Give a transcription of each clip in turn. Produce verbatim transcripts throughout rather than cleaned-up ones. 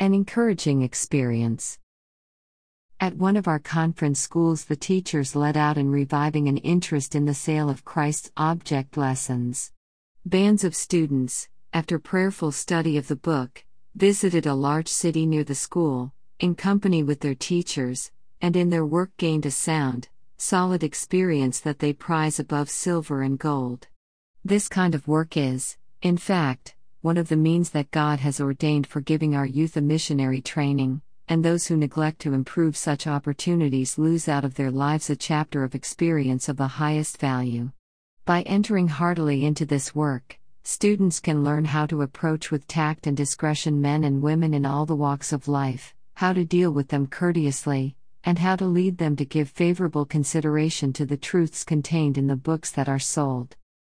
An encouraging experience. At one of our conference schools, the teachers led out in reviving an interest in the sale of Christ's object lessons. Bands of students, after prayerful study of the book, visited a large city near the school, in company with their teachers, and in their work gained a sound, solid experience that they prize above silver and gold. This kind of work is, in fact, one of the means that God has ordained for giving our youth a missionary training, and those who neglect to improve such opportunities lose out of their lives a chapter of experience of the highest value. By entering heartily into this work, students can learn how to approach with tact and discretion men and women in all the walks of life, how to deal with them courteously, and how to lead them to give favorable consideration to the truths contained in the books that are sold.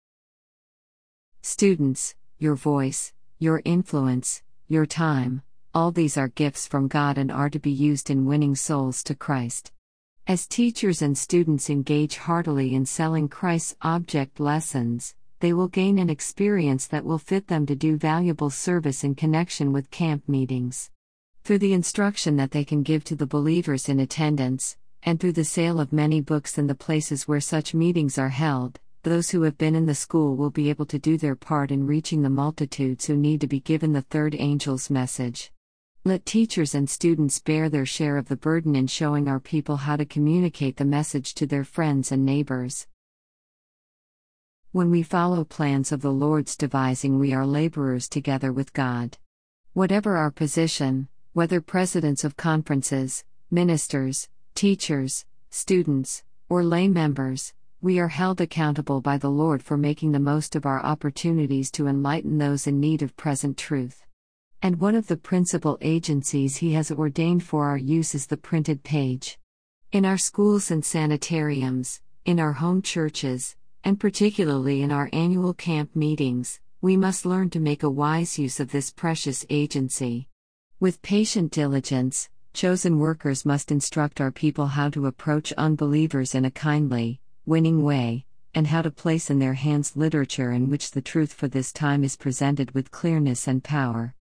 Students, your voice, your influence, your time, all these are gifts from God and are to be used in winning souls to Christ. As teachers and students engage heartily in selling Christ's object lessons, they will gain an experience that will fit them to do valuable service in connection with camp meetings. Through the instruction that they can give to the believers in attendance, and through the sale of many books in the places where such meetings are held, those who have been in the school will be able to do their part in reaching the multitudes who need to be given the third angel's message. Let teachers and students bear their share of the burden in showing our people how to communicate the message to their friends and neighbors. When we follow plans of the Lord's devising, we are laborers together with God. Whatever our position, whether presidents of conferences, ministers, teachers, students, or lay members, we are held accountable by the Lord for making the most of our opportunities to enlighten those in need of present truth. And one of the principal agencies He has ordained for our use is the printed page. In our schools and sanitariums, in our home churches, and particularly in our annual camp meetings, we must learn to make a wise use of this precious agency. With patient diligence, chosen workers must instruct our people how to approach unbelievers in a kindly, winning way, and how to place in their hands literature in which the truth for this time is presented with clearness and power.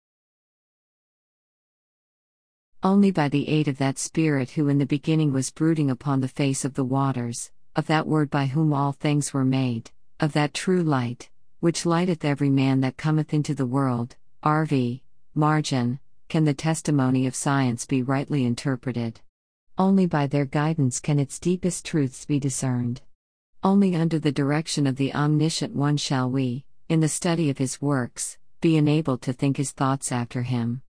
Only by the aid of that Spirit who in the beginning was brooding upon the face of the waters, of that Word by whom all things were made, of that true light, which lighteth every man that cometh into the world, R V, margin, can the testimony of science be rightly interpreted. Only by their guidance can its deepest truths be discerned. Only under the direction of the Omniscient One shall we, in the study of His works, be enabled to think His thoughts after Him.